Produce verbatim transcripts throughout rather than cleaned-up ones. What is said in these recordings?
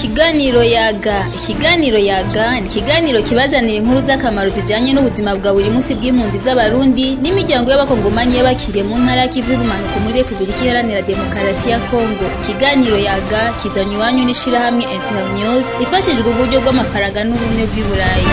Ikiganiro Yaga. Ikiganiro Yaga ni ikiganiro kibazanira inkuru z'akamaro zijanye n'ubuzima bwa buri munsi bw'impunzi z'Abarundi n'imiryango y'abakongomani y'abakiriye mu ntara y'ikivu y'ubumanuko muri Republika Iharanira Demokarasi ya Kongo. Ikiganiro Yaga kizanywe iwanyu n'ishirahamwe Internews rifashijwe uburyo bw'amafaranga n'ubumwe bw'i Burayi.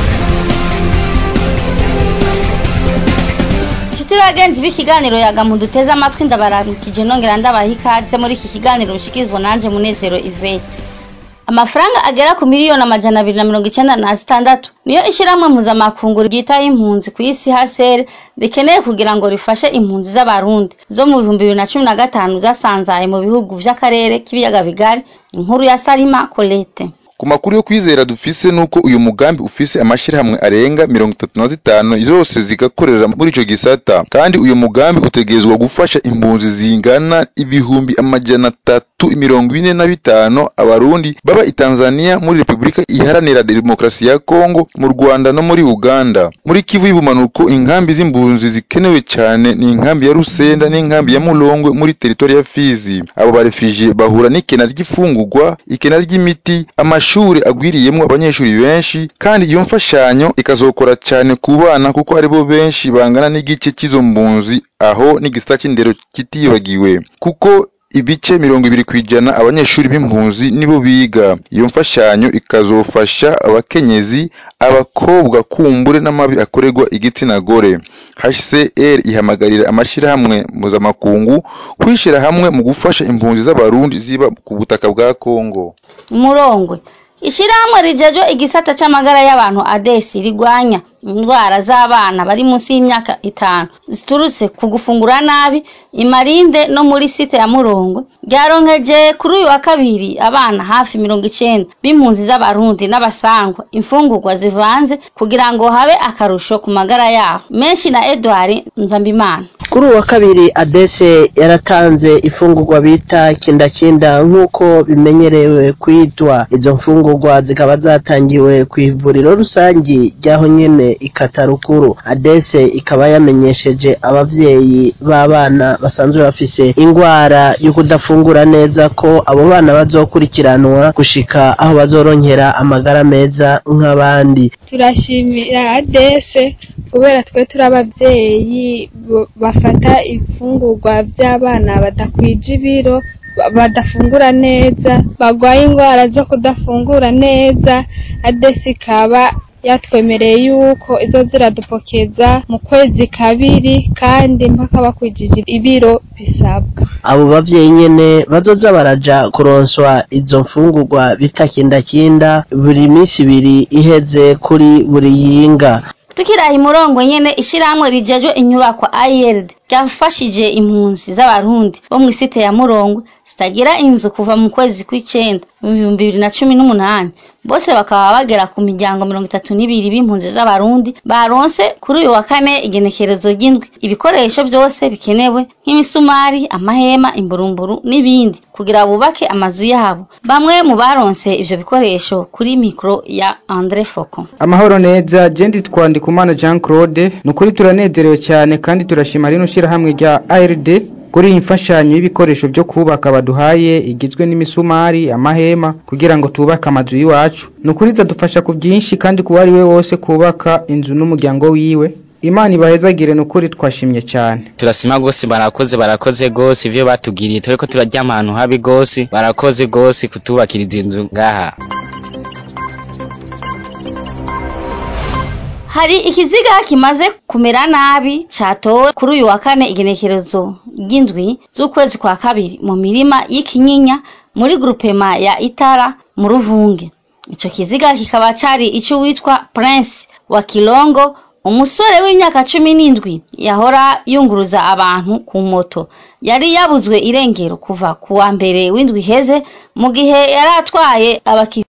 Bagenzi b'ikiganiro Yaga muduteze amatwi ndabaramukije nongera ndabaha ikaze muri iki kiganiro mushikirizwa nanje Munezero Yvette. Amafaranga agera ku miliyoni amajana abiri na mirongo icenda na zitandatu niyo ishiramwe mpuzamakungu ryitaye impunzi ku isi H C R rikeneye kugira ngo rifashe impunzi z'Abarundi zo mu bihumbi bibiri na cumi na gatanu zasanzaye mu bihugu vy'akarere k'ibiyaga bigari. Inkuru ya Salima Colette. Ku makuru yo kwizera dufise nuko uyu mugambi ufise amashirahamwe arenga mirongo itatu na zitanu zose zigakorera muri ico gisata, kandi uyu mugambi utegerezwa gufasha impunzi zingana ibihumbi amajana atatu mirongo ine na bitanu Abarundi baba i Tanzania, muri Republika Iharanira Demokarasi ya Kongo, mu Rwanda no muri Uganda. Muri Kivu y'ubumanuko inkambi z'impunzi zikenewe cyane ni inkambi ya Rusenda n'inkambi ya Mulongwe muri territoire ya Fizi. Abo barefugee bahura n'ikena ry'ifungurwa, ikena ry'imiti, amashuri agwiriyemwo abanyeshuri benshi, kandi iyo mfashanyo ikazokora cyane ku bana kuko aribo benshi bangana n'igice cy'izo mpunzi, aho n'igisata c'indero kitibagiwe kuko ibice mirongo ibiri kwijana abanyeshuri b'impunzi nibo biga. Iyo mfashanyo ikazofasha abakenyezi, abakobwa kumbure n'amabi akorerwa igitsina gore. H C R ihamagarira amashirahamwe mpuzamakungu kwishira hamwe mu gufasha impunzi z'Abarundi ziba ku butaka bwa Kongo. Murongwe ishirahamwe rijejwe igisata c'amagara y'abantu A D E S rigwanya indwara z'abana bari munsi y'imyaka itanu ziturutse ku gufungura nabi Imarinde no muri site ya Murongwe ryaronkeje kuri uyu wa kabiri abana hafi mirongo icenda b'impunzi z'Abarundi n'abasangwa imfungurwa zivanze kugira ngo habe akarusho ku magara yabo. Menshi na Edouard Nzambimana. Kuri uwa kabiri A D E S yaratanze ifungurwa bita kindakinda nk'uko bimenyerewe kwitwa. Izo mfungurwa zikaba zatangiwe ku ivuriro rusangi ryaho nyene Ikatarukuru. A D E S ikaba yamenyesheje abavyeyi b'abana basanzwe bafise ingwara yo kudafungura neza ko abo bana bazokurikiranwa gushika aho bazoronkera amagara meza nk'abandi. Turashimira A D E S kubera twe turi abavyeyi bafata ifungurwa by'abana badakwije ibiro, badafungura neza, bagwaye ingwara zo kudafungura neza. A D E S ikaba yatwemereye yuko izo ziradupokeza mu kwezi kabiri kandi mpaka bakwijije ibiro bisabwa. Abo bavyeyi nyene bazoza baraja kuronswa izo mfungurwa bitakindakinda buri minsi ibiri iheze kuri buri yinga. Tukirahi Murongwe nyene ishiramwe rijejwe inyubako I R D ryafashije impunzi z'Abarundi bo mu site ya Murongwe zitagira inzu kuva mu kwezi kw'icenda mu bihumbi bibiri na cumi n'umunani. Bose bakaba bagera ku miryango mirongo itatu n'ibiri b'impunzi z'Abarundi baronse kuri uyu wa kane igenekerezo ry'indwi ibikoresho byose bikenewe nk'imisumari, amahema, imburumburu n'ibindi kugira bubake amazu yabo. Bamwe mu baronse ivyo bikoresho kuri mikro ya André Foko. Amahoro neza, jendi Twandikumana Jean Claude. Nukuri turanezerewe cyane kandi turashima rino shirahamwe rya A R D kuri imfashanyo y'ibikoresho byo kubaka baduhaye igizwe n'imisumari, amahema kugira ngo tubaka amazu yiwacu. Nukuri zadufasha ku byinshi kandi kuwari we wose kubaka inzu n'umuryango wiwe. Imana ibahezagire, nukuri twashimye cyane. Turasima gose, barakoze barakoze gose ivyo batugiriye, tureko turajya ahantu habi gose, barakoze gose kutubakiriza inzu ngaha. Hari ikiziga kimaze kumera nabi catowe kuri uyu wa kane igenekerezo ry'indwi z'ukwezi kwa kabiri mu mirima y'ikinyinya muri groupema ya Itara mu Ruvunge. Ico kiziga kikaba cari ico witwa Prince wa Kilongo, umusore w'imyaka cumi n'indwi yahora yunguruza abantu ku moto. Yari yabuzwe irengero kuva kuwa mbere w'indwi heze mu gihe yaratwaye abaki